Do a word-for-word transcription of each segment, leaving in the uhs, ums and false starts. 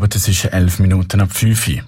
Abend, es ist elf Minuten ab fünf Uhr.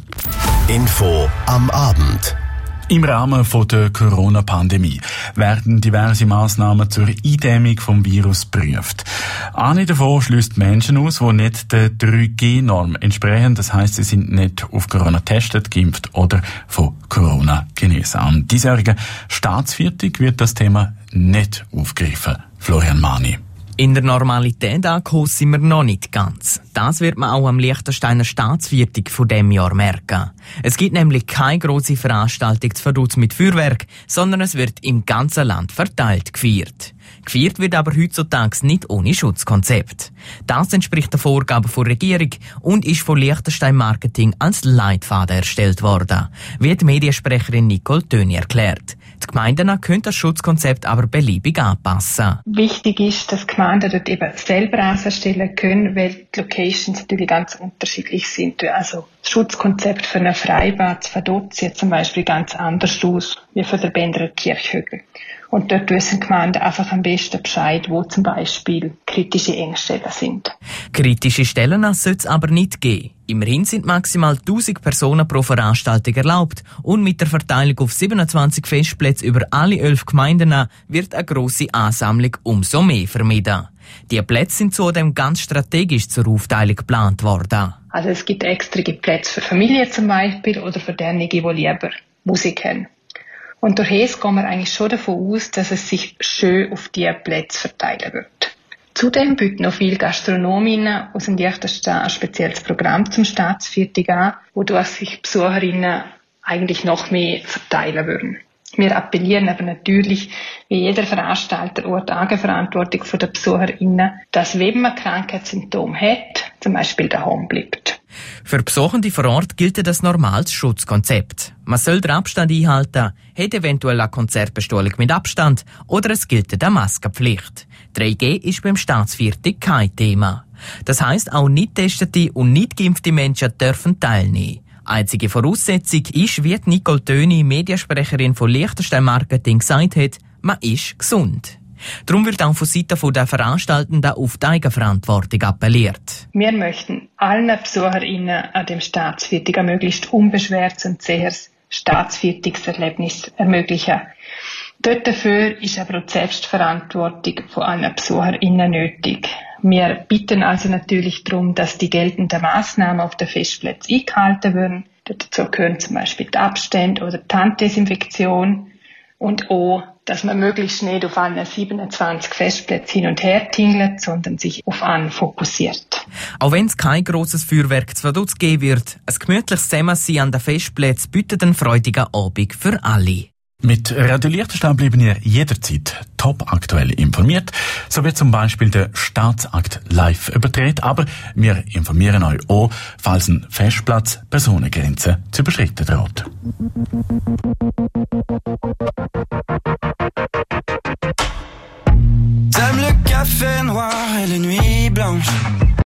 Info am Abend. Im Rahmen der Corona-Pandemie werden diverse Massnahmen zur Eindämmung vom Virus geprüft. Eine davon schließt Menschen aus, die nicht der drei G Norm entsprechen. Das heisst, sie sind nicht auf Corona getestet, geimpft oder von Corona genesen. Am diesjährigen Staatsviertag wird das Thema nicht aufgegriffen. Florian Mani. In der Normalität angekommen sind wir noch nicht ganz. Das wird man auch am Liechtensteiner Staatsviertag von diesem Jahr merken. Es gibt nämlich keine grosse Veranstaltung zu Verdutz mit Feuerwerk, sondern es wird im ganzen Land verteilt gefeiert. Gefeiert wird aber heutzutage nicht ohne Schutzkonzept. Das entspricht der Vorgaben der Regierung und ist von Liechtenstein Marketing als Leitfaden erstellt worden, wie die Mediensprecherin Nicole Töni erklärt. Die Gemeinden können das Schutzkonzept aber beliebig anpassen. Wichtig ist, dass Gemeinden dort eben selber erstellen können, weil die Locations natürlich ganz unterschiedlich sind. Also das Schutzkonzept für ein Freibad zu Verdutz sieht zum Beispiel ganz anders aus wie für den Benderer Kirchhügel. Und dort wissen Gemeinden einfach am besten Bescheid, wo zum Beispiel kritische Engstellen sind. Kritische Stellen soll es aber nicht geben. Immerhin sind maximal tausend Personen pro Veranstaltung erlaubt und mit der Verteilung auf siebenundzwanzig Festplätze über alle elf Gemeinden wird eine grosse Ansammlung umso mehr vermieden. Die Plätze sind zudem ganz strategisch zur Aufteilung geplant worden. Also es gibt extra Plätze für Familien zum Beispiel oder für diejenigen, die lieber Musik haben. Und durch das gehen wir eigentlich schon davon aus, dass es sich schön auf diese Plätze verteilen wird. Zudem bieten auch viele Gastronominnen aus dem Liechtenstein ein spezielles Programm zum Staatsviertag an, wodurch sich Besucherinnen eigentlich noch mehr verteilen würden. Wir appellieren aber natürlich, wie jeder Veranstalter auch die Eigenverantwortung der BesucherInnen, dass wenn man Krankheitssymptome hat, zum Beispiel daheim bleibt. Für Besuchende vor Ort gilt das normales Schutzkonzept. Man soll den Abstand einhalten, hat eventuell eine Konzertbestuhlung mit Abstand oder es gilt eine Maskenpflicht. drei G ist beim Staatsviertag kein Thema. Das heisst, auch nicht testete und nicht geimpfte Menschen dürfen teilnehmen. Einzige Voraussetzung ist, wie Nicole Töni, Mediensprecherin von Liechtenstein Marketing, gesagt hat, man ist gesund. Darum wird auch von Seiten der Veranstaltenden auf die Eigenverantwortung appelliert. Wir möchten allen BesucherInnen an dem Staatsviertag ein möglichst unbeschwertes und sicheres Staatsviertagserlebnis ermöglichen. Dort dafür ist aber auch die Selbstverantwortung von allen BesucherInnen nötig. Wir bitten also natürlich darum, dass die geltenden Massnahmen auf den Festplätzen eingehalten werden. Dazu gehören zum Beispiel die Abstände oder die Handdesinfektion und auch, dass man möglichst nicht auf allen siebenundzwanzig Festplätzen hin und her tingelt, sondern sich auf einen fokussiert. Auch wenn es kein grosses Feuerwerk zu Verdutz geben wird, ein gemütliches Zusammensein an den Festplätzen bietet einen freudigen Abend für alle. Mit Radio Liechtenstein bleiben ihr jederzeit top aktuell informiert. So wird zum Beispiel der Staatsakt live übertragen, aber wir informieren euch auch, falls ein Festplatz Personengrenzen zu überschreiten droht.